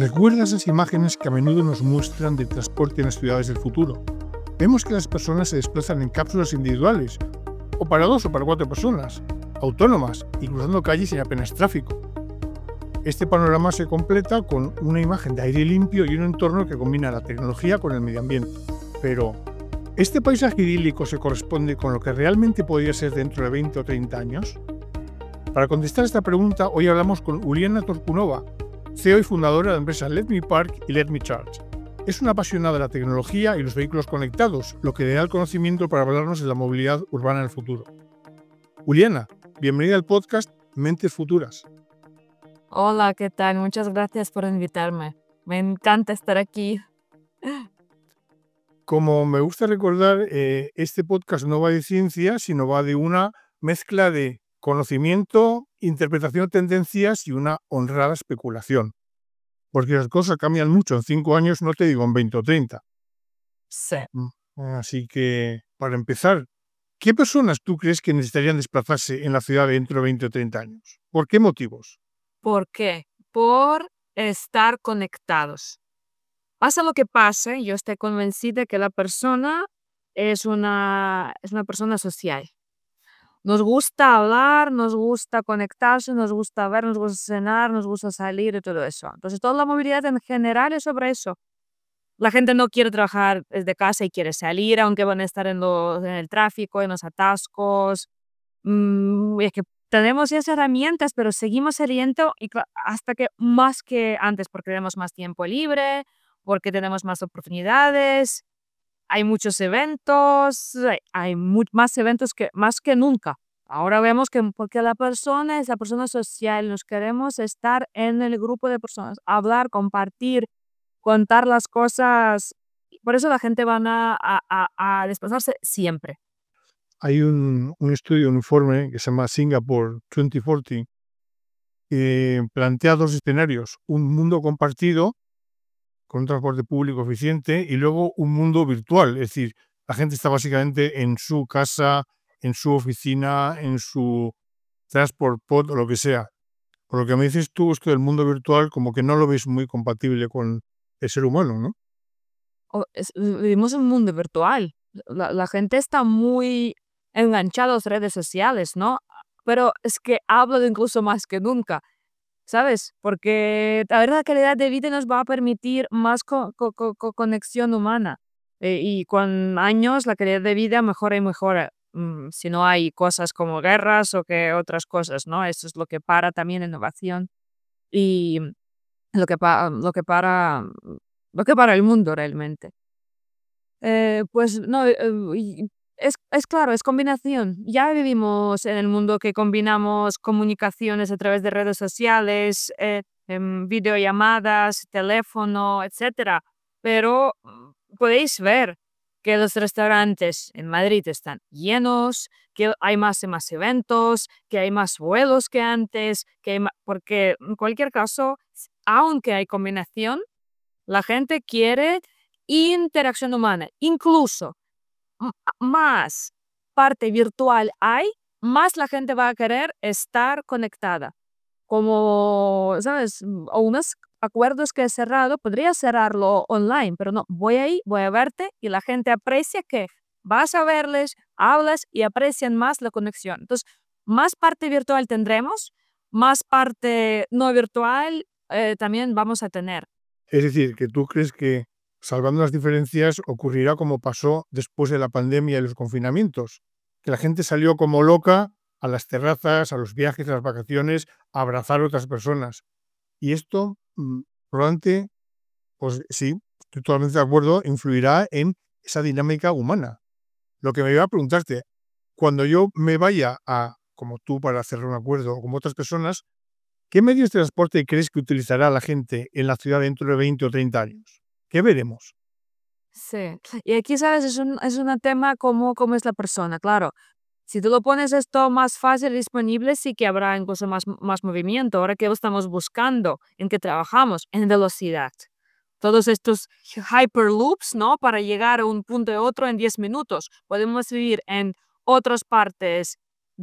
¿Recuerdas esas imágenes que a menudo nos muestran del transporte en las ciudades del futuro? Vemos que las personas se desplazan en cápsulas individuales, o para dos o para cuatro personas, autónomas y cruzando calles sin apenas tráfico. Este panorama se completa con una imagen de aire limpio y un entorno que combina la tecnología con el medio ambiente. Pero, ¿este paisaje idílico se corresponde con lo que realmente podría ser dentro de 20 o 30 años? Para contestar esta pregunta, hoy hablamos con Uliana Torkunova, CEO y fundadora de la empresa Let Me Park y Let Me Charge. Es una apasionada de la tecnología y los vehículos conectados, lo que le da el conocimiento para hablarnos de la movilidad urbana en el futuro. Uliana, bienvenida al podcast Mentes Futuras. Hola, ¿qué tal? Muchas gracias por invitarme. Me encanta estar aquí. Como me gusta recordar, este podcast no va de ciencia, sino va de una mezcla de conocimiento, interpretación de tendencias y una honrada especulación. Porque las cosas cambian mucho en 5 años, no te digo en 20 o 30. Sí. Así que, para empezar, ¿qué personas tú crees que necesitarían desplazarse en la ciudad dentro de 20 o 30 años? ¿Por qué motivos? ¿Por qué? Por estar conectados. Pasa lo que pase, yo estoy convencida que la persona es una persona social. Nos gusta hablar, nos gusta conectarse, nos gusta ver, nos gusta cenar, nos gusta salir y todo eso. Entonces, toda la movilidad en general es sobre eso. La gente no quiere trabajar desde casa y quiere salir, aunque van a estar en el tráfico, en los atascos. Es que tenemos esas herramientas, pero seguimos saliendo hasta que más que antes, porque tenemos más tiempo libre, porque tenemos más oportunidades, hay muchos eventos, más eventos que más que nunca. Ahora vemos que porque la persona es la persona social, nos queremos estar en el grupo de personas, hablar, compartir, contar las cosas. Por eso la gente van a desplazarse siempre. Hay un estudio, un informe que se llama Singapore 2040, que plantea dos escenarios: un mundo compartido con un transporte público eficiente y luego un mundo virtual. Es decir, la gente está básicamente en su casa, en su oficina, en su transport pod o lo que sea. Por lo que me dices tú, esto del mundo virtual como que no lo ves muy compatible con el ser humano, ¿no? Vivimos en un mundo virtual. La gente está muy enganchada a las redes sociales, ¿no? Pero es que hablo de incluso más que nunca, ¿sabes? Porque a ver, la calidad de vida nos va a permitir más conexión humana. Y con años la calidad de vida mejora y mejora. Si no hay cosas como guerras o que otras cosas, ¿no? Eso es lo que para también la innovación y lo que, lo que para el mundo realmente. Pues no, y es claro, es combinación. Ya vivimos en el mundo que combinamos comunicaciones a través de redes sociales, videollamadas, teléfono, etcétera. Pero, podéis ver que los restaurantes en Madrid están llenos, que hay más y más eventos, que hay más vuelos que antes, que hay porque en cualquier caso, aunque hay combinación, la gente quiere interacción humana. Incluso más parte virtual hay, más la gente va a querer estar conectada. Como, ¿sabes? O unos acuerdos que he cerrado, podría cerrarlo online, pero no, voy ahí, voy a verte y la gente aprecia que vas a verles, hablas y aprecian más la conexión. Entonces, más parte virtual tendremos, más parte no virtual también vamos a tener. Es decir, que tú crees que, salvando las diferencias, ocurrirá como pasó después de la pandemia y los confinamientos, que la gente salió como loca a las terrazas, a los viajes, a las vacaciones, a abrazar a otras personas. Y esto, probablemente, pues sí, estoy totalmente de acuerdo, influirá en esa dinámica humana. Lo que me iba a preguntarte, cuando yo me vaya a, como tú, para cerrar un acuerdo, o como otras personas, ¿qué medios de transporte crees que utilizará la gente en la ciudad dentro de 20 o 30 años? ¿Qué veremos? Sí. Y aquí, ¿sabes? Es un tema cómo es la persona, claro. Si tú lo pones esto más fácil y disponible, sí que habrá incluso más movimiento. Ahora que lo estamos buscando, ¿en qué trabajamos? En velocidad. Todos estos hyperloops, ¿no? Para llegar a un punto de otro en 10 minutos. Podemos vivir en otras partes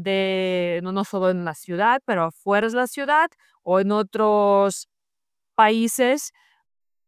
no solo en la ciudad, pero fuera de la ciudad o en otros países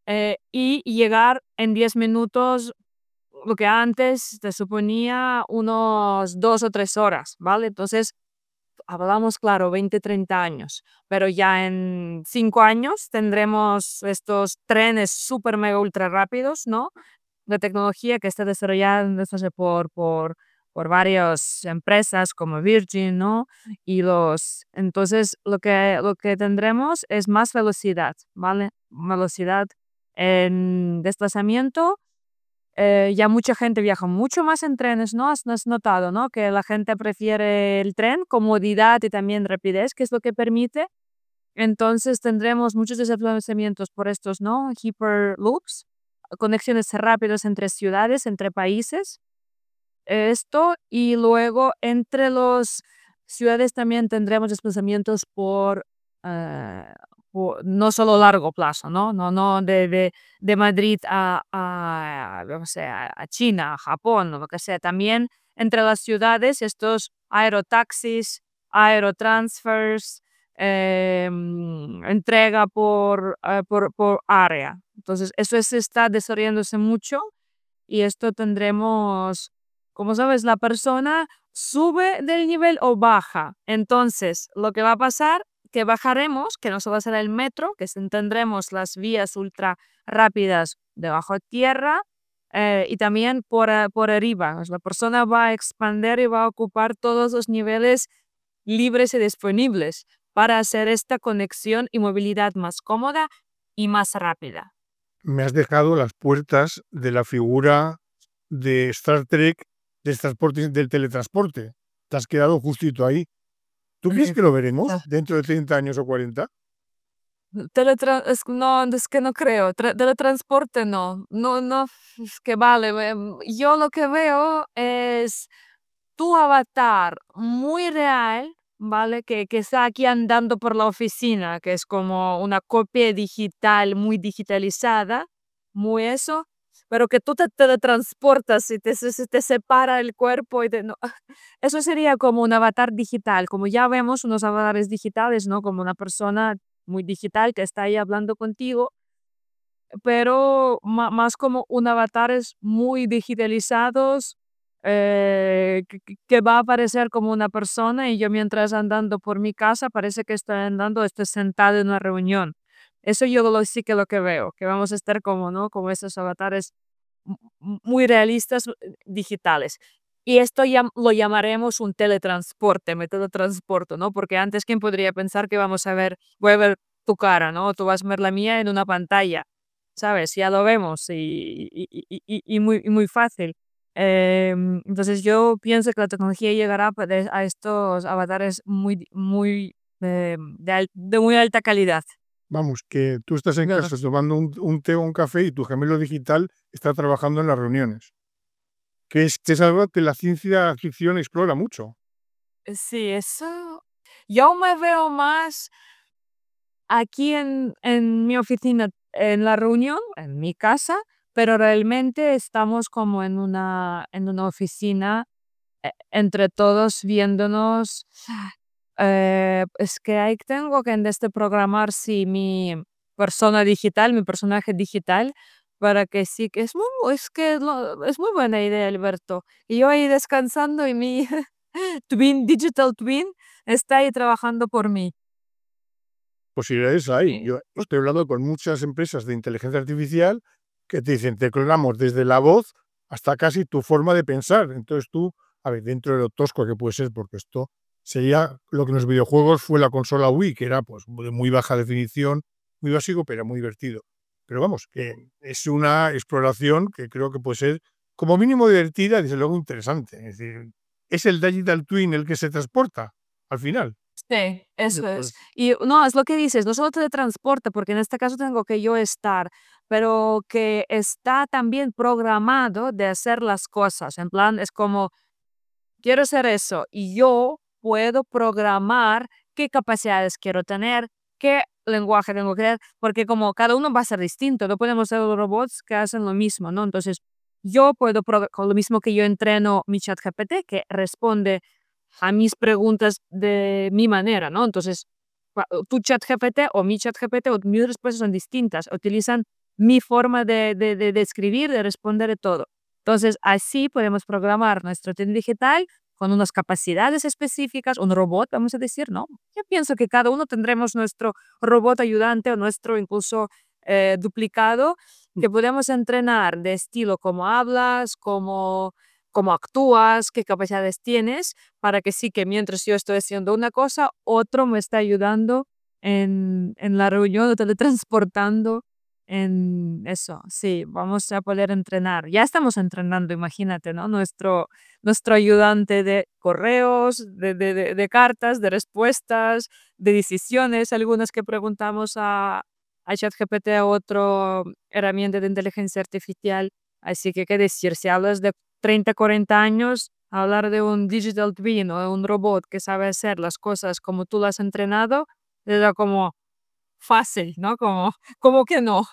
y llegar en 10 minutos, lo que antes te suponía unos 2 o 3 horas, ¿vale? Entonces, hablamos, claro, 20, 30 años, pero ya en 5 años tendremos estos trenes súper mega ultra rápidos, ¿no? De tecnología que está desarrollándose por varias empresas como Virgin, ¿no? Entonces, lo que tendremos es más velocidad, ¿vale? Velocidad en desplazamiento. Ya mucha gente viaja mucho más en trenes, ¿no? Has notado, ¿no? Que la gente prefiere el tren, comodidad y también rapidez, que es lo que permite. Entonces tendremos muchos desplazamientos por estos, ¿no? Hyperloops, conexiones rápidas entre ciudades, entre países. Esto, y luego entre las ciudades también tendremos desplazamientos eh, no solo largo plazo, ¿no? No de Madrid no sé, a China, a Japón, o lo que sea. También entre las ciudades, estos aerotaxis, aerotransfers, entrega por área. Entonces, está desarrollándose mucho, y esto tendremos, como sabes, la persona sube del nivel o baja. Entonces, lo que va a pasar, que bajaremos, que no solo será el metro, que tendremos las vías ultra rápidas debajo de tierra, y también por arriba. Pues la persona va a expandir y va a ocupar todos los niveles libres y disponibles para hacer esta conexión y movilidad más cómoda y más rápida. Me has dejado las puertas de la figura de Star Trek del teletransporte. Te has quedado justito ahí. ¿Tú crees que lo veremos dentro de 30 años o 40? No, es que no creo. Teletransporte no. No, no, es que vale. Yo lo que veo es tu avatar muy real, ¿vale? Que está aquí andando por la oficina, que es como una copia digital, muy digitalizada, muy eso, pero que tú te teletransportas y te separa el cuerpo no. Eso sería como un avatar digital, como ya vemos unos avatares digitales, ¿no? Como una persona muy digital que está ahí hablando contigo, pero más como un avatares muy digitalizados, que va a aparecer como una persona, y yo mientras andando por mi casa parece que estoy sentada en una reunión. Eso yo sí que lo que veo, que vamos a estar como, ¿no? Como estos avatares muy realistas, digitales. Y esto ya lo llamaremos un teletransporte, me teletransporto, ¿no? Porque antes, ¿quién podría pensar que voy a ver tu cara, ¿no? Tú vas a ver la mía en una pantalla, ¿sabes? Ya lo vemos, y muy fácil. Entonces yo pienso que la tecnología llegará a estos avatares de muy alta calidad. Vamos, que tú estás en Claro. casa tomando un té o un café y tu gemelo digital está trabajando en las reuniones. Que es algo que la ciencia ficción explora mucho. Sí, eso. Yo me veo más aquí en mi oficina, en la reunión, en mi casa, pero realmente estamos como en una oficina, entre todos viéndonos. Es que ahí tengo que en este programar, sí, mi persona digital, mi personaje digital, para que sí, que es muy buena idea, Alberto. Y yo ahí descansando, y mi digital twin, está ahí trabajando por mí. Posibilidades hay. Sí. Yo estoy hablando con muchas empresas de inteligencia artificial que te dicen, te clonamos desde la voz hasta casi tu forma de pensar. Entonces tú, a ver, dentro de lo tosco que puede ser, porque esto sería lo que en los videojuegos fue la consola Wii, que era pues de muy baja definición, muy básico, pero muy divertido. Pero vamos, que es una exploración que creo que puede ser como mínimo divertida y desde luego interesante. Es decir, es el Digital Twin el que se transporta al final. Sí, eso es. Pues, Y no, es lo que dices, no solo teletransporte, porque en este caso tengo que yo estar, pero que está también programado de hacer las cosas. En plan, es como, quiero hacer eso, y yo puedo programar qué capacidades quiero tener, qué lenguaje tengo que tener, porque como cada uno va a ser distinto, no podemos ser robots que hacen lo mismo, ¿no? Entonces, yo puedo, con lo mismo que yo entreno mi chat GPT, que responde a mis preguntas de mi manera, ¿no? Entonces, tu chat GPT o mi chat GPT o mis respuestas son distintas, utilizan mi forma de escribir, de responder de todo. Entonces, así podemos programar nuestro tienda digital con unas capacidades específicas, un robot, vamos a decir, ¿no? Yo pienso que cada uno tendremos nuestro robot ayudante o nuestro incluso duplicado que podemos entrenar de estilo cómo hablas, cómo actúas, qué capacidades tienes, para que sí que mientras yo estoy haciendo una cosa, otro me está ayudando en la reunión o teletransportando en eso. Sí, vamos a poder entrenar. Ya estamos entrenando, imagínate, ¿no? Nuestro ayudante de correos, de cartas, de respuestas, de decisiones, algunas que preguntamos a ChatGPT, a otra herramienta de inteligencia artificial. Así que, ¿qué decir? Si hablas de 30, 40 años, hablar de un digital twin o de un robot que sabe hacer las cosas como tú lo has entrenado, era como fácil, ¿no? Como que no.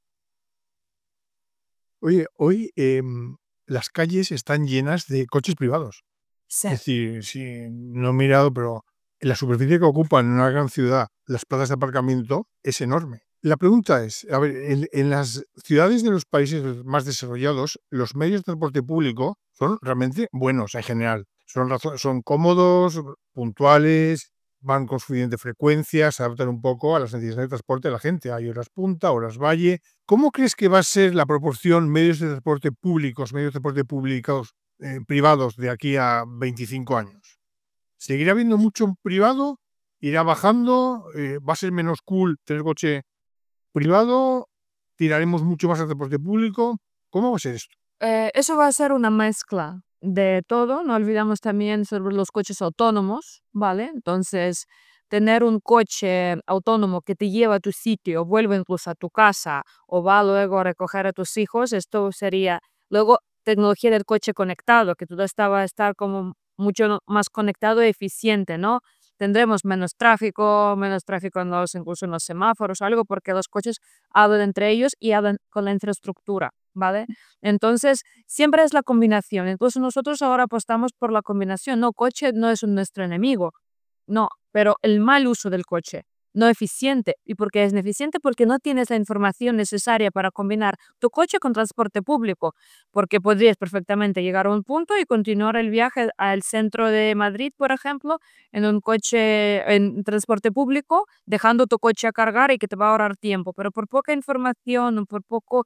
Oye, hoy las calles están llenas de coches privados. Sí. Es decir, sí, no he mirado, pero la superficie que ocupan en una gran ciudad las plazas de aparcamiento es enorme. La pregunta es, a ver, en las ciudades de los países más desarrollados, los medios de transporte público son realmente buenos en general. Son cómodos, puntuales, van con suficiente frecuencia, se adaptan un poco a las necesidades de transporte de la gente. Hay horas punta, horas valle. ¿Cómo crees que va a ser la proporción medios de transporte públicos, medios de transporte públicos privados de aquí a 25 años? ¿Seguirá habiendo mucho privado? ¿Irá bajando? ¿Va a ser menos cool tener coche privado? ¿Tiraremos mucho más al transporte público? ¿Cómo va a ser esto? Eso va a ser una mezcla de todo. No olvidamos también sobre los coches autónomos, ¿vale? Entonces, tener un coche autónomo que te lleva a tu sitio, vuelve incluso a tu casa o va luego a recoger a tus hijos, esto sería luego tecnología del coche conectado, que todo esto va a estar como mucho más conectado y eficiente, ¿no? Tendremos menos tráfico incluso en los semáforos o algo, porque los coches hablan entre ellos y hablan con la infraestructura, ¿vale? Entonces, siempre es la combinación. Entonces, nosotros ahora apostamos por la combinación. No, coche no es nuestro enemigo. No, pero el mal uso del coche, no eficiente. ¿Y por qué es ineficiente? Porque no tienes la información necesaria para combinar tu coche con transporte público, porque podrías perfectamente llegar a un punto y continuar el viaje al centro de Madrid, por ejemplo, en un coche, en transporte público, dejando tu coche a cargar y que te va a ahorrar tiempo, pero por poca información o por poco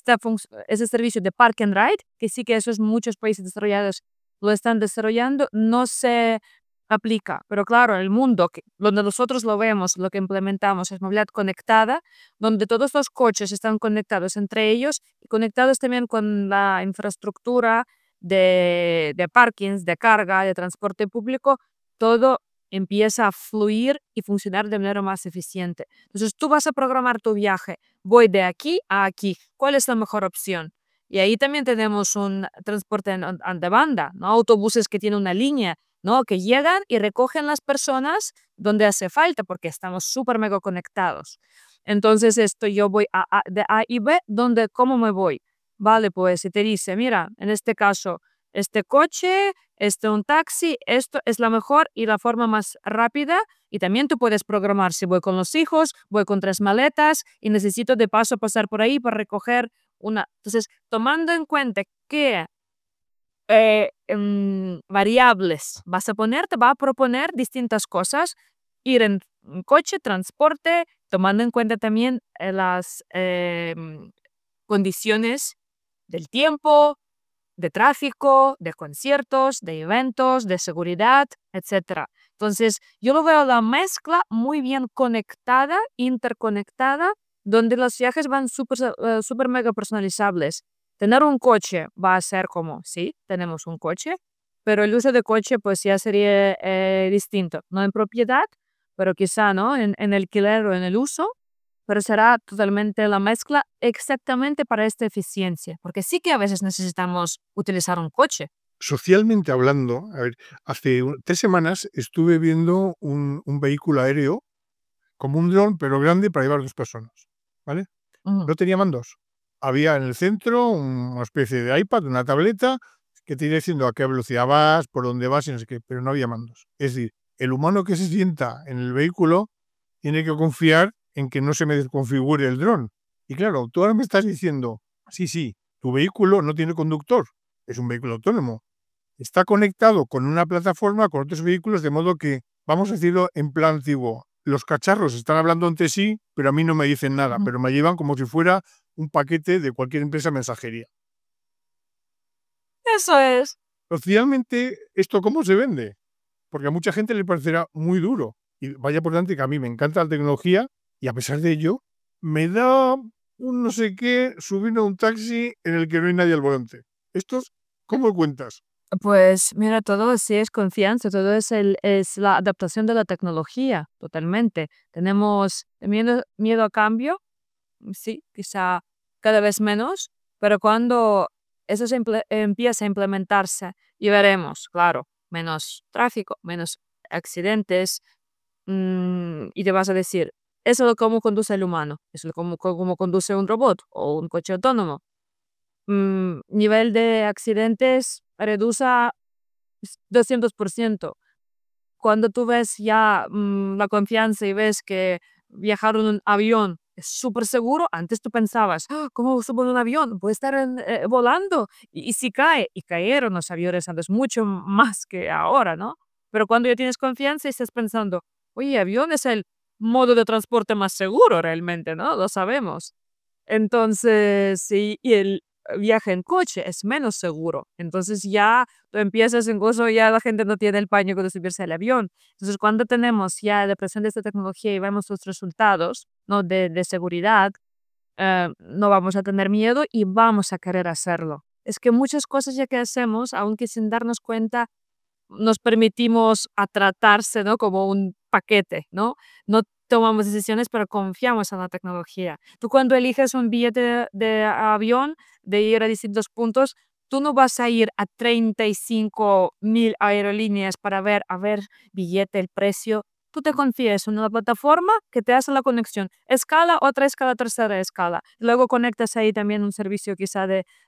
ese servicio de park and ride, que sí que esos muchos países desarrollados lo están desarrollando, no se aplica. Pero claro, el mundo donde nosotros lo vemos, lo que implementamos es movilidad conectada, donde todos los coches están conectados entre ellos y conectados también con la infraestructura de parkings, de carga, de transporte público, todo empieza a fluir y funcionar de manera más eficiente. Entonces tú vas a programar tu viaje, voy de aquí a aquí, ¿cuál es la mejor opción? Y ahí también tenemos un transporte de banda, ¿no? Autobuses que tienen una línea, ¿no? Que llegan y recogen las personas donde hace falta, porque estamos súper mega conectados. Entonces, esto yo voy de A y B, ¿cómo me voy? Vale, pues si te dice, mira, en este caso, este coche, un taxi, esto es la mejor y la forma más rápida. Y también tú puedes programar si voy con los hijos, voy con 3 maletas y necesito de paso pasar por ahí para recoger una. Entonces, tomando en cuenta que variables vas a poner, te va a proponer distintas cosas, ir en coche, transporte, tomando en cuenta también las condiciones del tiempo, de tráfico, de conciertos, de eventos, de seguridad, etcétera. Entonces, yo lo veo la mezcla muy bien conectada, interconectada, donde los viajes van súper mega personalizables. Tener un coche va a ser como, sí, tenemos un coche, pero el uso de coche pues ya sería distinto, no en propiedad, pero quizá, ¿no? En alquiler o en el uso, pero será totalmente la mezcla exactamente para esta eficiencia, porque sí que a veces necesitamos utilizar un coche. Socialmente hablando, a ver, hace 3 semanas estuve viendo un vehículo aéreo como un dron, pero grande para llevar 2 personas, ¿vale? Ujú. No tenía mandos. Había en el centro una especie de iPad, una tableta, que te iba diciendo a qué velocidad vas, por dónde vas y no sé qué, pero no había mandos. Es decir, el humano que se sienta en el vehículo tiene que confiar en que no se me desconfigure el dron Y claro, tú ahora me estás diciendo, sí, tu vehículo no tiene conductor, es un vehículo autónomo. Está conectado con una plataforma con otros vehículos, de modo que, vamos a decirlo en plan antiguo, los cacharros están hablando entre sí, pero a mí no me dicen nada, Ujú. pero me llevan como si fuera un paquete de cualquier empresa de mensajería. Eso es. Socialmente, ¿esto cómo se vende? Porque a mucha gente le parecerá muy duro. Y vaya por delante que a mí me encanta la tecnología y a pesar de ello, me da un no sé qué subirme a un taxi en el que no hay nadie al volante. ¿Esto cómo lo cuentas? Pues mira, todo sí es confianza, todo es la adaptación de la tecnología, totalmente. Tenemos miedo a cambio, sí, quizá cada vez menos, pero cuando eso empieza a implementarse y veremos, claro, menos tráfico, menos accidentes, y te vas a decir, eso es cómo conduce el humano, eso es como conduce un robot o un coche autónomo. Nivel de accidentes reduce a 200%. Cuando tú ves ya la confianza y ves que viajar en un avión es súper seguro, antes tú pensabas, "Ah, ¿cómo subo en un avión? Puede estar volando. Y si cae, y cayeron los aviones antes mucho más que ahora, ¿no? Pero cuando ya tienes confianza y estás pensando, oye, avión es el modo de transporte más seguro realmente, ¿no? Lo sabemos. Entonces, sí, y el viaje en coche es menos seguro. Entonces ya tú empiezas, incluso ya la gente no tiene el pánico de subirse al avión. Entonces, cuando tenemos ya la presión de esta tecnología y vemos los resultados, ¿no? de seguridad, no vamos a tener miedo y vamos a querer hacerlo. Es que muchas cosas ya que hacemos, aunque sin darnos cuenta, nos permitimos a tratarse, ¿no? Como un paquete, ¿no? No tomamos decisiones, pero confiamos en la tecnología. Tú cuando eliges un billete de avión, de ir a distintos puntos, tú no vas a ir a 35.000 aerolíneas para ver, a ver, billete, el precio. Tú te confías en una plataforma que te hace la conexión. Escala, otra escala, tercera escala. Luego conectas ahí también un servicio quizá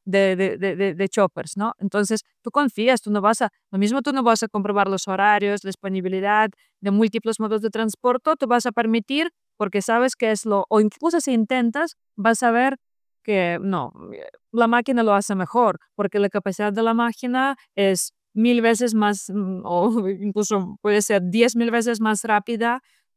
de choppers, ¿no? Entonces, tú confías, tú no vas a lo mismo tú no vas a comprobar los horarios, la disponibilidad de múltiples modos de transporte, tú vas a permitir porque sabes que es lo o incluso si intentas, vas a ver que no, la máquina lo hace mejor, porque la capacidad de la máquina es 1000 veces más, o incluso puede ser 10.000 veces más rápida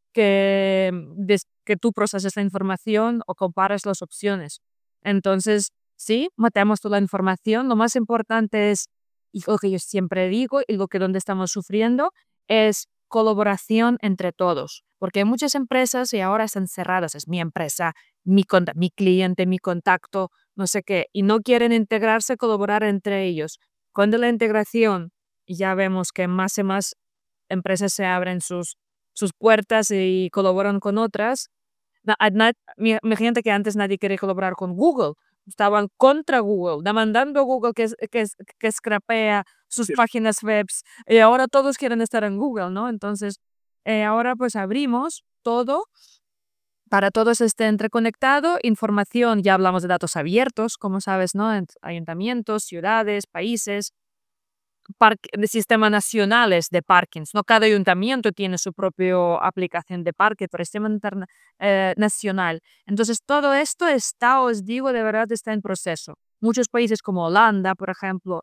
que tú proceses la información o compares las opciones. Entonces, sí, metemos toda la información, lo más importante es y lo que yo siempre digo y lo que donde estamos sufriendo es colaboración entre todos, porque hay muchas empresas y ahora están cerradas, es mi empresa, mi cliente, mi contacto, no sé qué, y no quieren integrarse, colaborar entre ellos. Cuando la integración, ya vemos que más y más empresas se abren sus puertas y colaboran con otras, imagínate que antes nadie quería colaborar con Google, estaban contra Google, demandando a Google que scrapea sus Sí. páginas webs, y ahora todos quieren estar en Google, ¿no? Entonces, ahora pues abrimos todo para todos esté interconectado, información, ya hablamos de datos abiertos, como sabes, ¿no? Ayuntamientos, ciudades, países, de sistema nacionales de parkings, ¿no? Cada ayuntamiento tiene su propia aplicación de parque, pero sistema nacional. Entonces, todo esto está, os digo, de verdad está en proceso. Muchos países como Holanda, por ejemplo,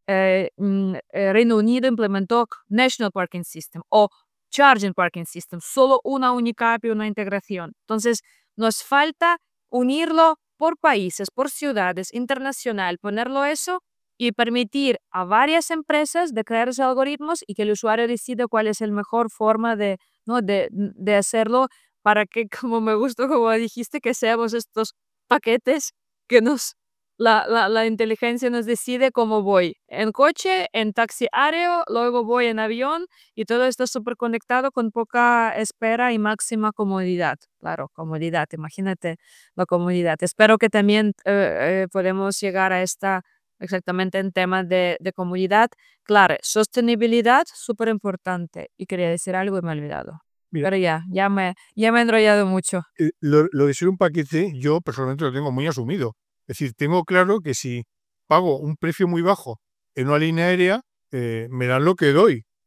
Reino Unido implementó National Parking System o Charging Parking System, solo una única API, una integración. Entonces, nos falta unirlo por países, por ciudades, internacional, ponerlo eso y permitir a varias empresas de crear esos algoritmos y que el usuario decida cuál es la mejor forma de, ¿no? de hacerlo para que, como me gustó, como dijiste, que seamos estos paquetes que la inteligencia nos decide cómo voy. En coche, en taxi aéreo, luego voy en avión y todo está súper conectado con poca espera y máxima comodidad. Claro, comodidad, imagínate la comodidad. Espero que también podemos llegar a esta exactamente en temas de comodidad. Claro, sostenibilidad, súper importante. Y quería decir algo y me he olvidado. Mira, Pero ya me he enrollado mucho. lo de ser un paquete, yo personalmente lo tengo muy asumido. Es decir, tengo claro que si pago un precio muy bajo en una línea aérea, me dan lo que doy.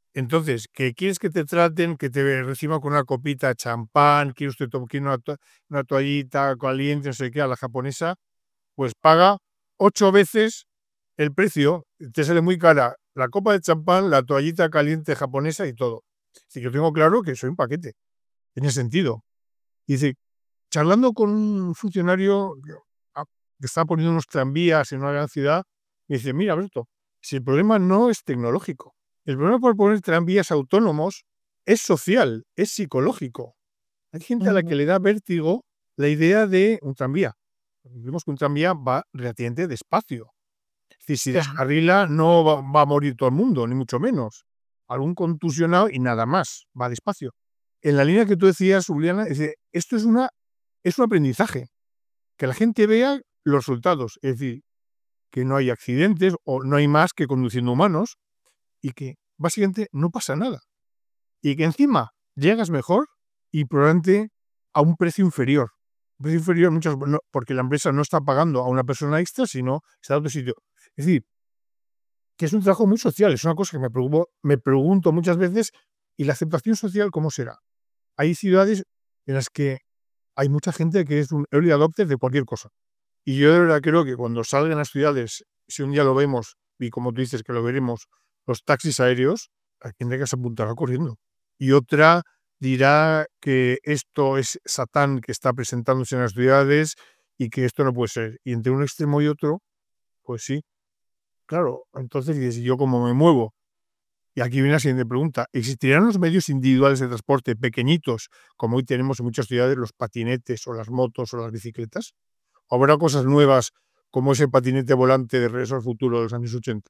Entonces, que quieres que te traten, que te reciban con una copita de champán, quiere usted quiere una toallita caliente, no sé qué, a la japonesa, pues paga 8 veces el precio, te sale muy cara la copa de champán, la toallita caliente japonesa y todo. Así que yo tengo claro que soy un paquete, en ese sentido. Y dice, charlando con un funcionario que está poniendo unos tranvías en una gran ciudad, me dice, mira, Alberto, si el problema no es tecnológico, el problema por poner tranvías autónomos es social, es psicológico. Hay gente a la que Ujú. le da vértigo la idea de un tranvía. Vemos que un tranvía va relativamente despacio. Es decir, si Claro. descarrila no va a morir todo el mundo, ni mucho menos. Algún contusionado y nada más, va despacio. En la línea que tú decías, Juliana, esto es un aprendizaje, que la gente vea los resultados, es decir, que no hay accidentes o no hay más que conduciendo humanos y que básicamente no pasa nada. Y que encima llegas mejor y probablemente a un precio inferior. Un precio inferior porque la empresa no está pagando a una persona extra, sino está a otro sitio. Es decir, que es un trabajo muy social, es una cosa que me pregunto muchas veces, ¿y la aceptación social cómo será? Hay ciudades en las que hay mucha gente que es un early adopter de cualquier cosa. Y yo de verdad creo que cuando salgan las ciudades, si un día lo vemos, y como tú dices que lo veremos, los taxis aéreos, hay gente que se apuntará corriendo. Y otra dirá que esto es Satán que está presentándose en las ciudades y que esto no puede ser. Y entre un extremo y otro, pues sí, claro. Entonces dices, ¿y yo cómo me muevo? Y aquí viene la siguiente pregunta. ¿Existirán los medios individuales de transporte pequeñitos, como hoy tenemos en muchas ciudades, los patinetes o las motos o las bicicletas? ¿O habrá cosas nuevas como ese patinete volante de Regreso al Futuro de los años 80?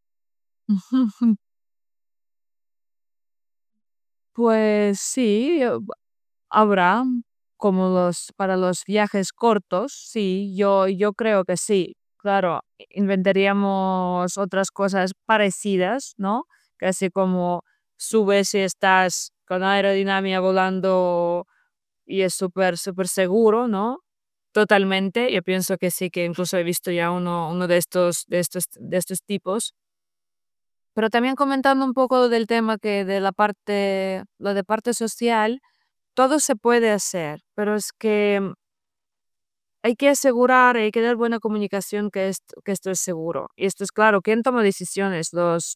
Pues sí, habrá como para los viajes cortos, sí, yo creo que sí. Claro, inventaríamos otras cosas parecidas, ¿no? Casi como subes y estás con aerodinámica volando y es súper, súper seguro, ¿no? Totalmente. Yo pienso que sí, que incluso he visto ya uno de estos tipos. Pero también comentando un poco del tema que de lo de parte social, todo se puede hacer, pero es que hay que asegurar, hay que dar buena comunicación que esto es seguro. Y esto es claro, ¿quién toma decisiones?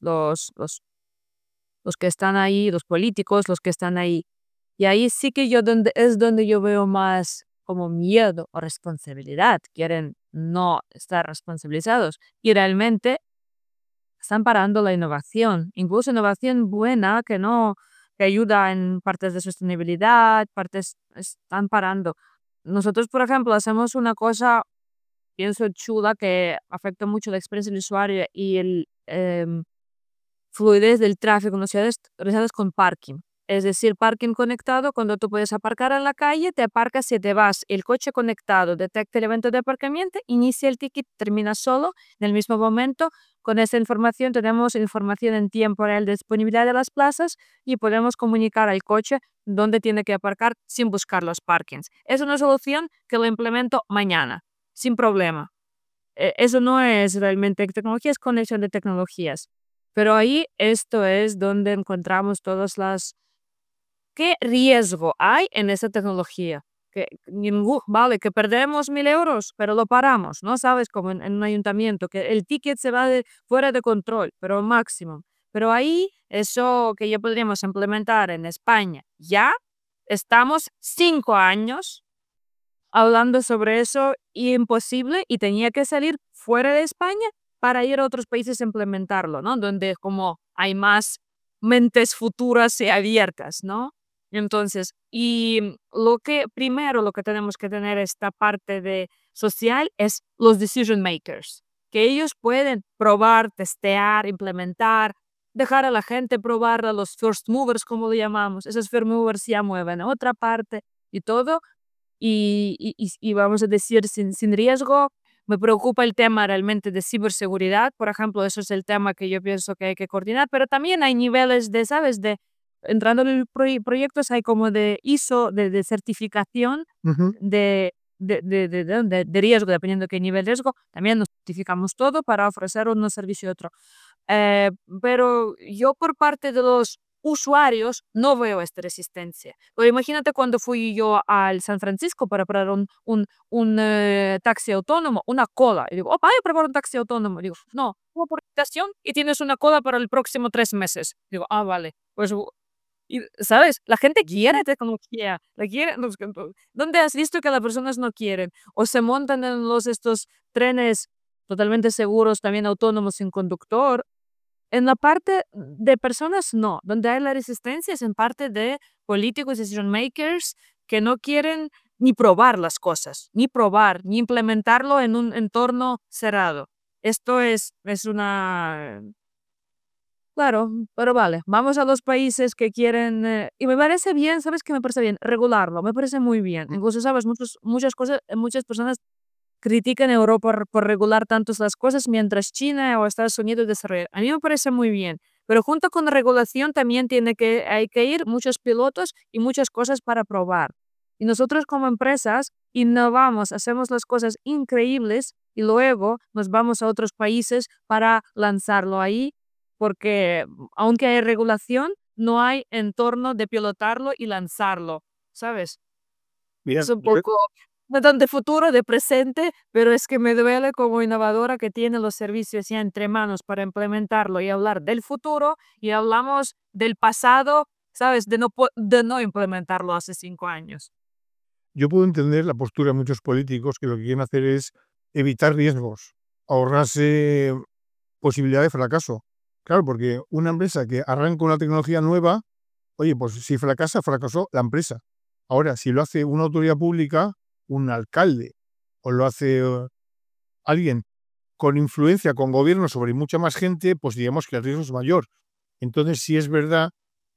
Los que están ahí, los políticos, los que están ahí. Y ahí sí que donde yo veo más como miedo o responsabilidad. Quieren no estar responsabilizados. Y realmente están parando la innovación, incluso innovación buena que ayuda en partes de sostenibilidad, partes están parando. Nosotros, por ejemplo, hacemos una cosa, pienso chula, que afecta mucho la experiencia del usuario y el fluidez del tráfico en las ciudades relacionadas con parking. Es decir, parking conectado, cuando tú puedes aparcar en la calle, te aparcas y te vas. El coche conectado detecta el evento de aparcamiento, inicia el ticket, termina solo en el mismo momento. Con esta información tenemos información en tiempo real de disponibilidad de las plazas y podemos comunicar al coche dónde tiene que aparcar sin buscar los parkings. Es una solución que lo implemento mañana, sin problema. Eso no es realmente tecnología, es conexión de tecnologías. Pero ahí esto es donde encontramos todas las... ¿Qué riesgo hay en esa tecnología? Vale, que perdemos 1.000 euros, pero lo paramos, ¿no? Sabes, como en un ayuntamiento, que el ticket se va fuera de control, pero máximo. Pero ahí, eso que ya podríamos implementar en España, ya estamos 5 años hablando sobre eso, imposible, y tenía que salir fuera de España para ir a otros países a implementarlo, ¿no? Donde como hay más mentes futuras y abiertas, ¿no? Entonces, lo que tenemos que tener esta parte de social es los decision makers, que ellos pueden probar, testear, implementar, dejar a la gente probar, a los first movers, como lo llamamos, esos first movers ya mueven a otra parte y todo, y vamos a decir sin riesgo. Me preocupa el tema realmente de ciberseguridad, por ejemplo, eso es el tema que yo pienso que hay que coordinar, pero también hay niveles de, ¿sabes? Entrando en el proyectos hay como de ISO, de certificación Ujú. de riesgo, dependiendo de qué nivel de riesgo, también nos certificamos todo para ofrecer un servicio y otro. Eh, pero yo por parte de los usuarios no veo esta resistencia. Pero imagínate cuando fui yo al San Francisco para probar un taxi autónomo, una cola. Y digo, oh, voy a probar un taxi autónomo. Digo, no, como por aplicación y tienes una cola para el próximo 3 meses. Digo, ah, vale. Pues, y, ¿sabes? La gente quiere tecnología. La quiere, ¿dónde has visto que las personas no quieren? O se montan en estos trenes totalmente seguros, también autónomos sin conductor. En la parte de personas, no. Donde hay la resistencia es en parte de políticos, decision makers, que no quieren ni probar las cosas, ni probar, ni implementarlo en un entorno cerrado. Esto es una... Claro, pero vale, vamos a los países que quieren, y me parece bien, ¿sabes qué me parece bien? Regularlo, me parece muy bien. Incluso, ¿sabes? Muchas cosas, muchas personas critican a Europa por regular tantas las cosas mientras China o Estados Unidos desarrollan. A mí me parece muy bien, pero junto con la regulación también hay que ir muchos pilotos y muchas cosas para probar. Y nosotros como empresas innovamos, hacemos las cosas increíbles y luego nos vamos a otros países para lanzarlo ahí, porque aunque hay regulación, no hay entorno de pilotarlo y lanzarlo, ¿sabes? Mira, Es un poco, no tan de futuro, de presente, pero es que me duele como innovadora que tiene los servicios ya entre manos para implementarlo y hablar del futuro y hablamos del pasado, ¿sabes? De no implementarlo hace 5 años. yo puedo entender la postura de muchos políticos que lo que quieren hacer es evitar riesgos, ahorrarse posibilidad de fracaso. Claro, porque una empresa que arranca una tecnología nueva, oye, pues si fracasa, fracasó la empresa. Ahora, si lo hace una autoridad pública, un alcalde, o lo hace alguien con influencia, con gobierno sobre mucha más gente, pues digamos que el riesgo es mayor. Entonces, sí es verdad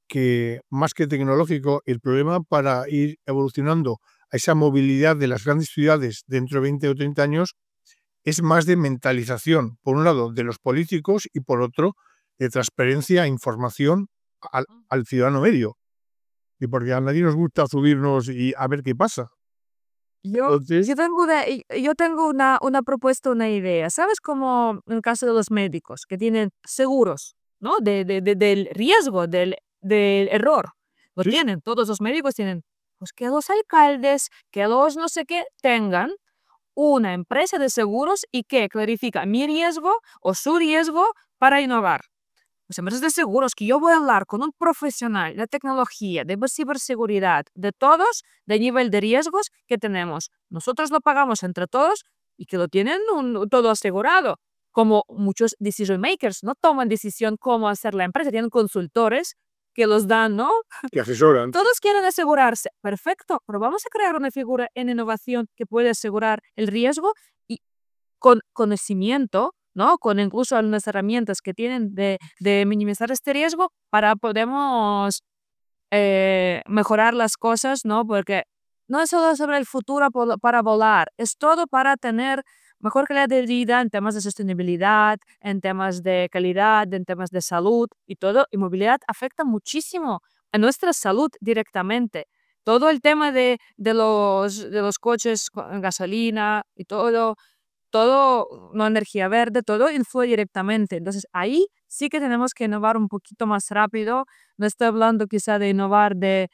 que más que tecnológico, el problema para ir evolucionando a esa movilidad de las grandes ciudades dentro de 20 o 30 años es más de mentalización, por un lado, de los políticos y por otro, de transparencia e información al ciudadano medio. Y porque a nadie nos gusta subirnos y a ver qué pasa. Entonces, Yo tengo una propuesta, una idea. ¿Sabes? Como en el caso de los médicos que tienen seguros, ¿no? Del riesgo, del error. Lo sí, tienen, todos los médicos tienen. Pues que los alcaldes, que los no sé qué, tengan una empresa de seguros y que clarifica mi riesgo o su riesgo para innovar. Pues empresas de seguros que yo voy a hablar con un profesional de tecnología, de ciberseguridad, de todos, de nivel de riesgos que tenemos. Nosotros lo pagamos entre todos y que lo tienen todo asegurado. Como muchos decision makers no toman decisión cómo hacer la empresa, tienen consultores que los dan, ¿no? que asesoran. Todos quieren asegurarse. Perfecto, pero vamos a crear una figura en innovación que puede asegurar el riesgo y con conocimiento, ¿no? Con incluso algunas herramientas que tienen de minimizar este riesgo para podemos mejorar las cosas, ¿no? Porque no es solo sobre el futuro para volar, es todo para tener mejor calidad de vida en temas de sostenibilidad, en temas de calidad, en temas de salud y todo. Y movilidad afecta muchísimo a nuestra salud directamente. Todo el tema de los coches con gasolina y todo, no energía verde, todo influye directamente. Entonces, ahí sí que tenemos que innovar un poquito más rápido. No estoy hablando quizá de innovar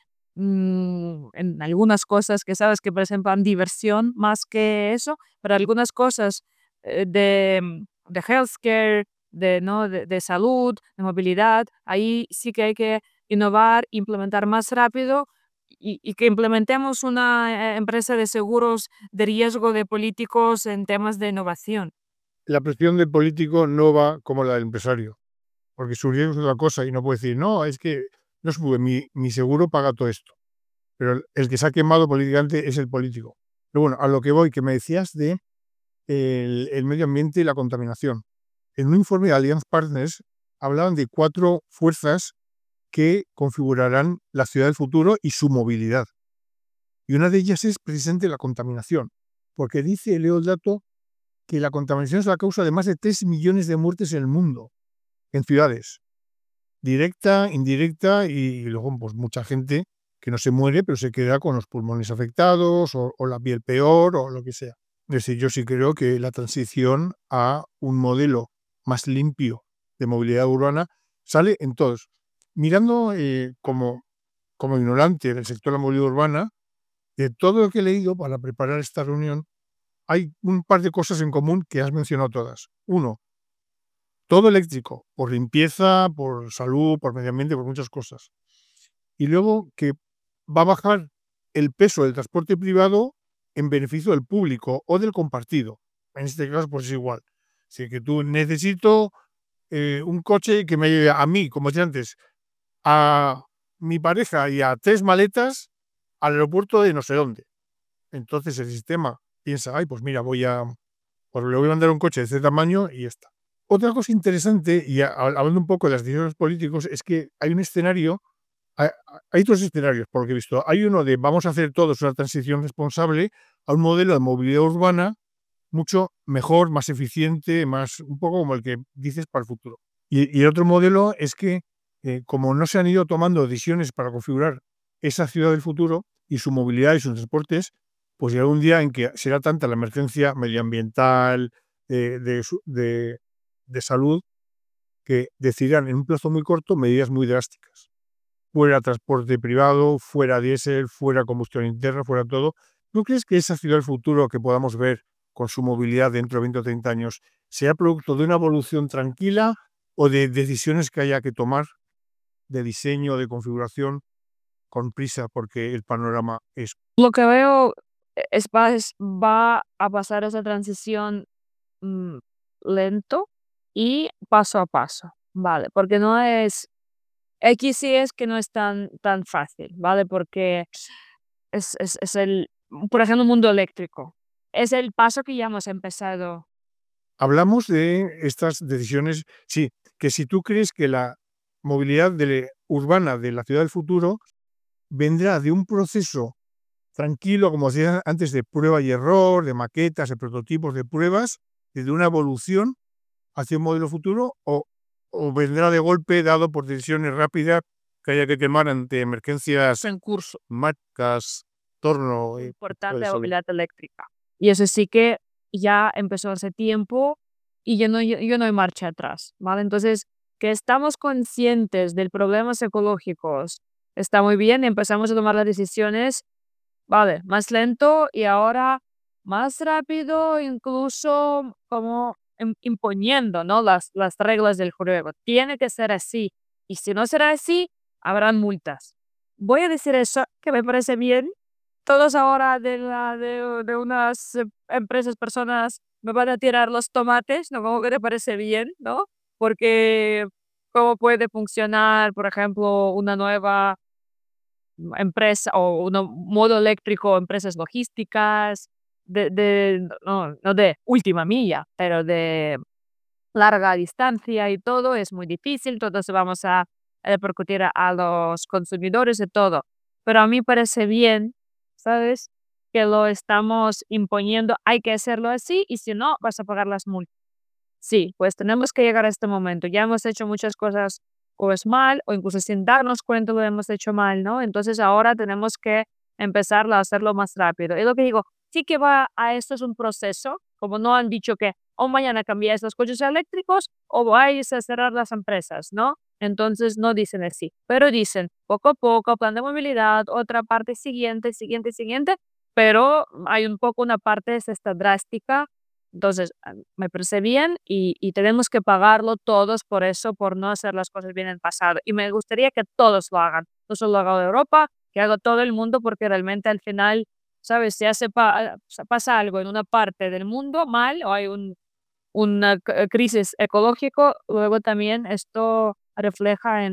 en algunas cosas que sabes que presentan diversión más que eso, pero algunas cosas de healthcare, ¿no? de salud, de movilidad, ahí sí que hay que innovar, implementar más rápido y que implementemos una empresa de seguros de riesgo de políticos en temas de innovación. La presión del político no va como la del empresario, porque su riesgo es otra cosa y no puede decir, no, es que no se puede, mi seguro paga todo esto. Pero el que se ha quemado políticamente es el político. Pero bueno, a lo que voy, que me decías de el medio ambiente y la contaminación. En un informe de Allianz Partners hablaban de 4 fuerzas que configurarán la ciudad del futuro y su movilidad. Y una de ellas es precisamente la contaminación, porque dice, leo el dato, que la contaminación es la causa de más de 3 millones de muertes en el mundo, en ciudades, directa, indirecta y luego pues mucha gente que no se muere, pero se queda con los pulmones afectados o la piel peor o lo que sea. Es decir, yo sí creo que la transición a un modelo más limpio de movilidad urbana, sale en todos. Mirando como ignorante del sector de la movilidad urbana, de todo lo que he leído para preparar esta reunión, hay un par de cosas en común que has mencionado todas. Uno, todo eléctrico, por limpieza, por salud, por medio ambiente, por muchas cosas. Y luego que va a bajar el peso del transporte privado en beneficio del público o del compartido. En este caso, pues es igual. Si que tú necesito un coche que me lleve a mí, como decía antes, a mi pareja y a 3 maletas al aeropuerto de no sé dónde. Entonces el sistema piensa, ay, pues mira, pues le voy a mandar un coche de este tamaño y ya está. Otra cosa interesante, y hablando un poco de las decisiones políticos, es que hay un escenario, hay, hay dos escenarios, por lo que he visto. Hay uno de vamos a hacer todos una transición responsable a un modelo de movilidad urbana mucho mejor, más eficiente, más un poco como el que dices para el futuro. Y el otro modelo es que, como no se han ido tomando decisiones para configurar esa ciudad del futuro y su movilidad y sus transportes, pues llegará un día en que será tanta la emergencia medioambiental, de salud, que decidirán en un plazo muy corto medidas muy drásticas. Fuera transporte privado, fuera diésel, fuera combustión interna, fuera todo. ¿No crees que esa ciudad del futuro que podamos ver con su movilidad dentro de 20 o 30 años sea producto de una evolución tranquila o de decisiones que haya que tomar de diseño, de configuración, con prisa porque el panorama es... Lo que veo va a pasar esa transición mm, lento y paso a paso, ¿vale? Porque no es, aquí sí es que no es tan fácil, ¿vale? Porque es el, por ejemplo, el mundo eléctrico. Es el paso que ya hemos empezado. Hablamos de estas decisiones, sí, que si tú crees que la movilidad urbana de la ciudad del futuro vendrá de un proceso tranquilo, como decía antes, de prueba y error, de maquetas, de prototipos, de pruebas, y de una evolución hacia un modelo futuro, o vendrá de golpe dado por decisiones rápidas que haya que tomar ante emergencias En curso. marcas, torno Importante de la salud. movilidad eléctrica. Y eso sí que ya empezó hace tiempo y yo no hay marcha atrás, ¿vale? Entonces, que estamos conscientes del problemas ecológicos está muy bien y empezamos a tomar las decisiones, vale, más lento y ahora más rápido, incluso como imponiendo, ¿no? Las reglas del juego. Tiene que ser así. Y si no será así, habrán multas. Voy a decir eso, que me parece bien. Todos ahora de unas empresas, personas, me van a tirar los tomates, ¿no? Como que te parece bien, ¿no? Porque cómo puede funcionar, por ejemplo, una nueva empresa o un modo eléctrico, empresas logísticas, no de última milla, pero de larga distancia y todo, es muy difícil, todos vamos a repercutir a los consumidores y todo. Pero a mí parece bien, ¿sabes? Que lo estamos imponiendo, hay que hacerlo así y si no, vas a pagar las multas. Sí, pues tenemos que llegar a este momento. Ya hemos hecho muchas cosas pues mal o incluso sin darnos cuenta lo hemos hecho mal, ¿no? Entonces ahora tenemos que empezar a hacerlo más rápido. Y lo que digo, sí que va a esto es un proceso, como no han dicho que o mañana cambiáis los coches eléctricos o vais a cerrar las empresas, ¿no? Entonces no dicen así, pero dicen poco a poco, plan de movilidad, otra parte siguiente, siguiente, siguiente, pero hay un poco una parte es esta drástica entonces, me parece bien y tenemos que pagarlo todos por eso, por no hacer las cosas bien en el pasado. Y me gustaría que todos lo hagan, no solo lo haga Europa, que haga todo el mundo, porque realmente al final, ¿sabes? Si pasa algo en una parte del mundo mal o hay una crisis ecológica, luego también esto refleja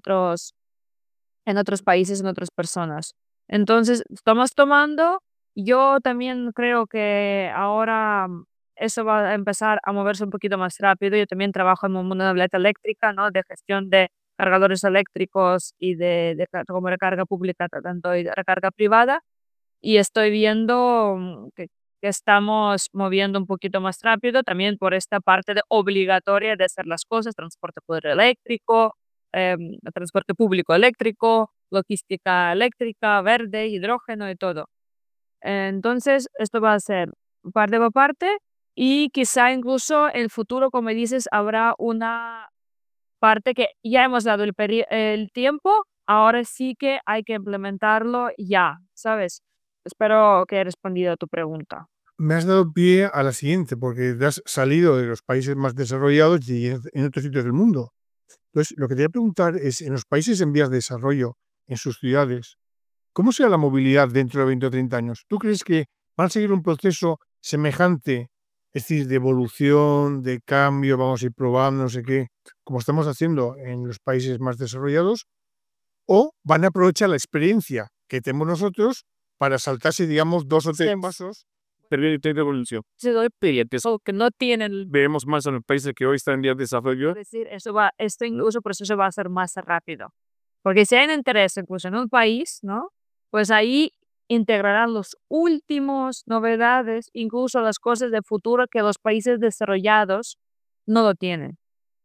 en otros países, en otras personas. Entonces, estamos tomando, yo también creo que ahora eso va a empezar a moverse un poquito más rápido. Yo también trabajo en un mundo de tableta eléctrica, ¿no? De gestión de cargadores eléctricos y como recarga pública, tanto y de recarga privada. Y estoy viendo que estamos moviendo un poquito más rápido también por esta parte de obligatoria de hacer las cosas, transporte por eléctrico, transporte público eléctrico, logística eléctrica, verde, hidrógeno y todo. Entonces, esto va a ser parte por parte y quizá incluso en el futuro, como dices, habrá una parte que ya hemos dado el tiempo, ahora sí que hay que implementarlo ya, ¿sabes? Espero que he respondido a tu pregunta. Me has dado pie a la siguiente, porque te has salido de los países más desarrollados y en otros sitios del mundo. Entonces, lo que te voy a preguntar es, en los países en vías de desarrollo, en sus ciudades, ¿cómo será la movilidad dentro de 20 o 30 años? ¿Tú crees que van a seguir un proceso semejante, es decir, de evolución, de cambio, vamos a ir probando, no sé qué, como estamos haciendo en los países más desarrollados? ¿O van a aprovechar la experiencia que tenemos nosotros para saltarse, digamos, 2 o 3 Sí. pasos de evolución? Se doy experiencias que no tienen, Vemos más en los países que hoy están en vías de desarrollo. decir, este incluso proceso va a ser más rápido. Porque si hay un interés incluso en un país, ¿no? Pues ahí integrarán los últimos novedades, incluso las cosas de futuro que los países desarrollados no lo tienen.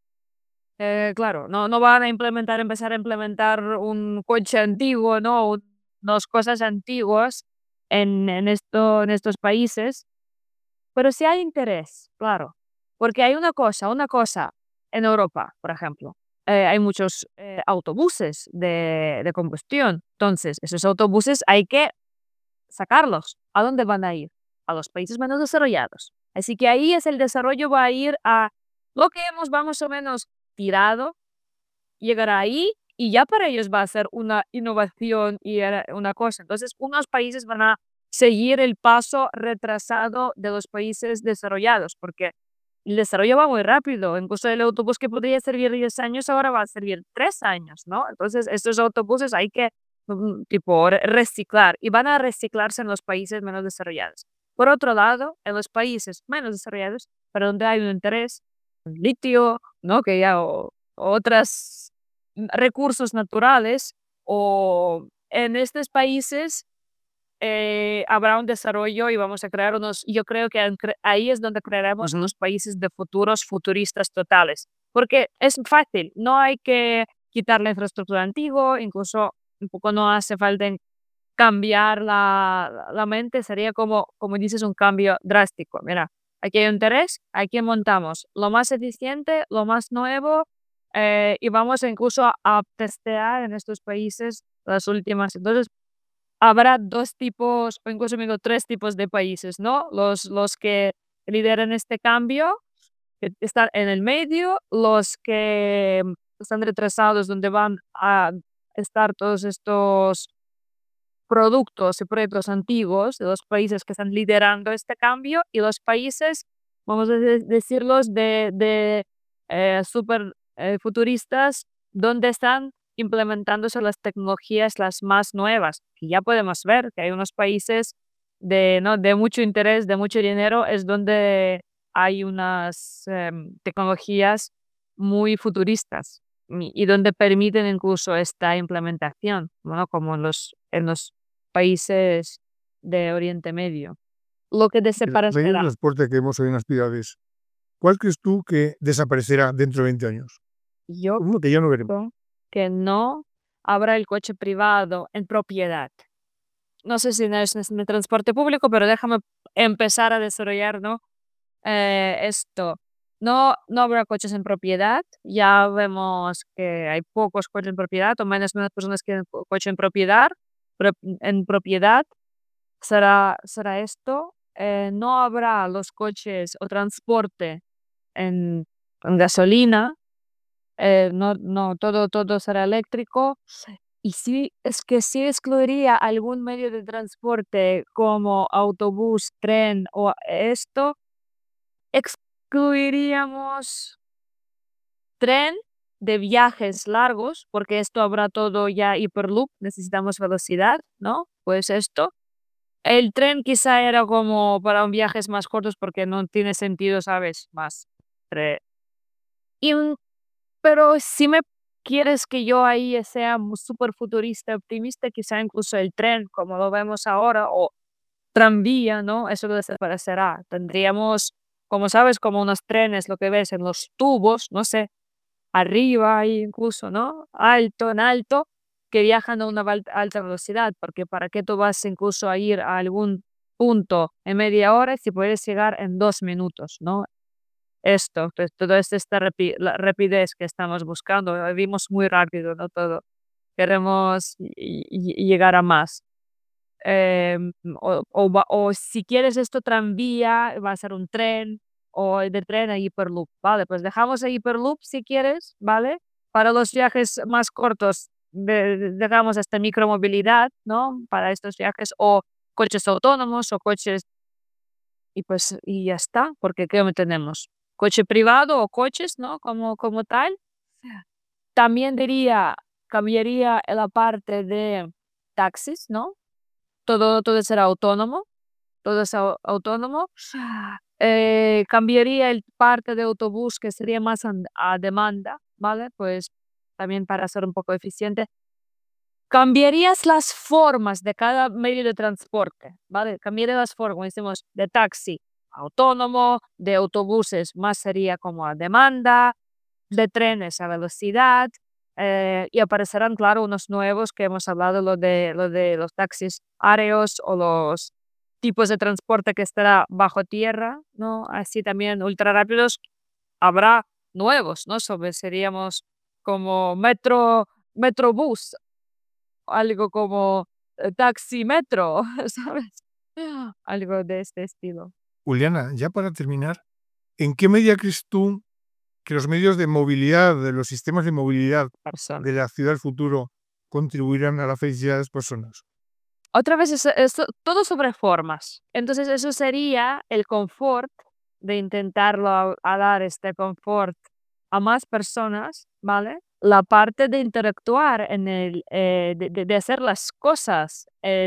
Claro, no van a empezar a implementar un coche antiguo, ¿no? Unas cosas antiguas en estos países, pero sí hay interés, claro, porque hay una cosa en Europa, por ejemplo, hay muchos autobuses de combustión. Entonces, esos autobuses hay que sacarlos. ¿A dónde van a ir? A los países menos desarrollados. Así que ahí es el desarrollo va a ir a lo que hemos más o menos tirado, llegará ahí y ya para ellos va a ser una innovación y una cosa. Entonces, unos países van a seguir el paso retrasado de los países desarrollados, porque el desarrollo va muy rápido. Incluso el autobús que podría servir 10 años ahora va a servir 3 años, ¿no? Entonces, estos autobuses hay que tipo reciclar y van a reciclarse en los países menos desarrollados. Por otro lado, en los países menos desarrollados, para donde hay un interés, litio, ¿no? Que ya otras recursos naturales, o en estos países habrá un desarrollo y vamos a crear unos, yo creo que ahí es donde crearemos unos países de futuros futuristas totales, porque es fácil, no hay que quitar la infraestructura antigua, incluso un poco no hace falta cambiar la mente, sería como dices, un cambio drástico. Mira, aquí hay un interés, aquí montamos lo más eficiente, lo más nuevo, y vamos incluso a testear en estos países las últimas. Entonces, habrá 2 tipos, o incluso digo 3 tipos de países, ¿no? Los que lideran este cambio, que están en el medio, los que están retrasados, donde van a estar todos estos productos y proyectos antiguos de los países que están liderando este cambio, y los países, vamos a decirlos, súper futuristas, donde están implementándose las tecnologías las más nuevas. Y ya podemos ver que hay unos países ¿no? de mucho interés, de mucho dinero, es donde hay unas tecnologías muy futuristas y donde permiten incluso esta implementación, bueno, como en los países de Oriente Medio. Lo que Los medios de desaparecerá, transporte que vemos hoy en las ciudades, ¿cuál crees tú que desaparecerá dentro de 20 años? yo Uno que ya no veremos. creo que no habrá el coche privado en propiedad. No sé si no es en el transporte público, pero déjame empezar a desarrollar, ¿no? Esto. No habrá coches en propiedad. Ya vemos que hay pocos coches en propiedad, o menos personas que tienen coche en propiedad. Será esto. No habrá los coches o transporte en, en gasolina. No, todo será eléctrico. Y sí, es que sí excluiría algún medio de transporte como autobús, tren o esto. Excluiríamos tren de viajes largos, porque esto habrá todo ya hiperloop, necesitamos velocidad, ¿no? Pues esto. El tren quizá era como para un viajes más cortos porque no tiene sentido, ¿sabes? Más. tre- Y pero si me quieres que yo ahí sea súper futurista, optimista, quizá incluso el tren, como lo vemos ahora, o tranvía, ¿no? Eso desaparecerá. Tendríamos, como sabes, como unos trenes, lo que ves en los tubos, no sé, arriba ahí incluso, ¿no? Alto, en alto, que viajan a una alta velocidad, porque para qué tú vas incluso a ir a algún punto en media hora si puedes llegar en 2 minutos, ¿no? esto, pues toda esta la rapidez que estamos buscando. Vivimos muy rápido, ¿no? Todo. Queremos llegar a más. O si quieres esto tranvía, va a ser un tren o de tren a Hyperloop, ¿vale? Pues dejamos el Hyperloop si quieres, ¿vale? Para los viajes más cortos, dejamos esta micromovilidad, ¿no? Para estos viajes o coches autónomos o coches y pues y ya está, porque ¿qué tenemos? Coche privado o coches, ¿no? Como tal. También diría, cambiaría la parte de taxis, ¿no? Todo será autónomo, todo es autónomo. Cambiaría el parte de autobús que sería más a demanda, ¿vale? Pues también para ser un poco eficiente. Cambiarías las formas de cada medio de transporte, ¿vale? Cambiaría las formas, decimos, de taxi autónomo, de autobuses más sería como a demanda, de trenes a velocidad, y aparecerán, claro, unos nuevos que hemos hablado, lo de los taxis aéreos o los tipos de transporte que estará bajo tierra, ¿no? Así también ultra rápidos habrá nuevos, ¿no? Seríamos como metrobús, algo como taxi metro, ¿sabes? Algo de este estilo. Juliana, ya para terminar, ¿en qué medida crees tú que los medios de movilidad, de los sistemas de movilidad Persona. de la ciudad del futuro contribuirán a la felicidad de las personas? Otra vez todo sobre formas. Entonces, eso sería el confort de intentarlo a dar este confort a más personas, ¿vale? La parte de interactuar de hacer las cosas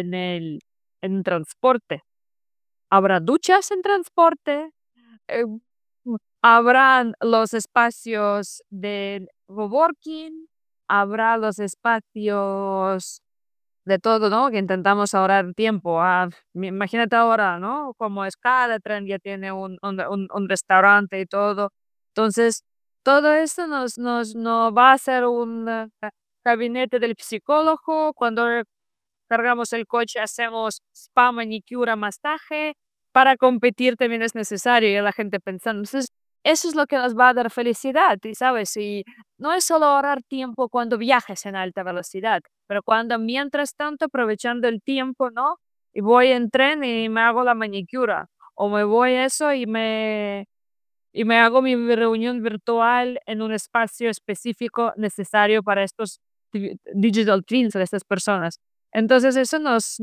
en transporte. Habrá duchas en transporte, eh, habrán los espacios de coworking, habrá los espacios de todo, ¿no? Que intentamos ahorrar tiempo. Imagínate ahora, ¿no? Como es cada tren ya tiene un restaurante y todo. Entonces, todo esto nos va a hacer un gabinete del psicólogo. Cuando cargamos el coche, hacemos spa, manicura, masaje. Para competir también es necesario y la gente pensando. Entonces, eso es lo que nos va a dar felicidad, y sabes, y no es solo ahorrar tiempo cuando viajes en alta velocidad, pero cuando mientras tanto aprovechando el tiempo, ¿no? Y voy en tren y me hago la manicura, o me voy eso y me hago mi reunión virtual en un espacio específico necesario para estos digital twins de estas personas. Entonces eso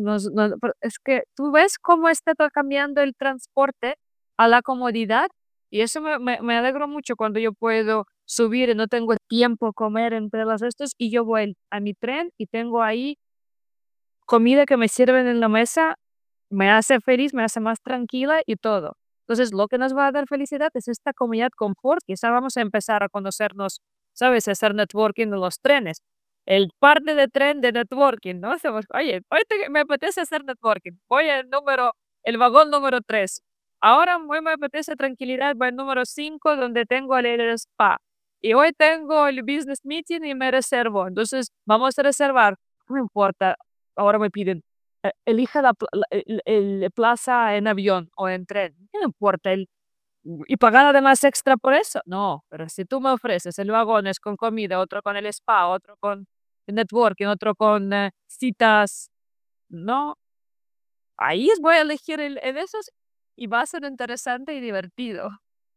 es que tú ves cómo está todo cambiando el transporte a la comodidad, y eso me alegro mucho cuando yo puedo subir y no tengo tiempo comer entre los estos y yo voy a mi tren y tengo ahí comida que me sirven en la mesa, me hace feliz, me hace más tranquila y todo. Entonces, lo que nos va a dar felicidad es esta comunidad confort. Quizá vamos a empezar a conocernos, ¿sabes? A hacer networking en los trenes. El parte de tren de networking, ¿no? Hacemos, oye, hoy me apetece hacer networking. Voy el vagón número 3. Ahora hoy me apetece tranquilidad, voy al número 5 donde tengo el spa. Y hoy tengo el business meeting y me reservo. Entonces, vamos a reservar. No importa, ahora me piden, elija el plaza en avión o en tren, ¿qué me importa? ¿Y pagar además extra por eso? No, pero si tú me ofreces el vagones con comida, otro con el spa, otro con networking, otro con citas, no, ahí voy a elegir el de esos y va a ser interesante y divertido.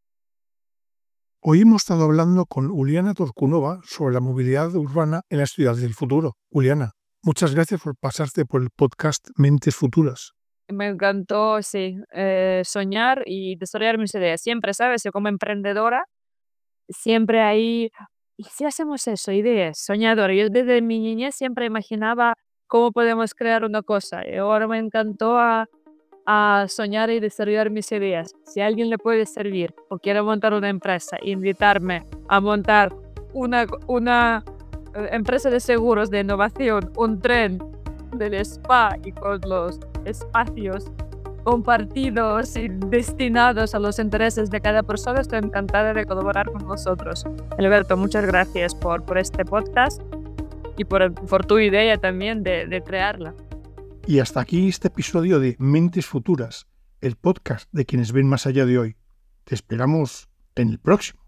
Hoy hemos estado hablando con Uliana Torkunova sobre la movilidad urbana en las ciudades del futuro. Uliana, muchas gracias por pasarte por el podcast Mentes Futuras. Me encantó, sí, soñar y desarrollar mis ideas. Siempre, ¿sabes? Yo como emprendedora, siempre ahí, ¿y si hacemos eso? Ideas, soñadora. Yo desde mi niñez siempre imaginaba cómo podemos crear una cosa. Y ahora me encantó a soñar y desarrollar mis ideas. Si a alguien le puede servir o quiere montar una empresa, invitarme a montar una empresa de seguros, de innovación, un tren del spa y con los espacios compartidos y destinados a los intereses de cada persona, estoy encantada de colaborar con vosotros. Alberto, muchas gracias por este podcast y por tu idea también de crearla. Y hasta aquí este episodio de Mentes Futuras, el podcast de quienes ven más allá de hoy. Te esperamos en el próximo.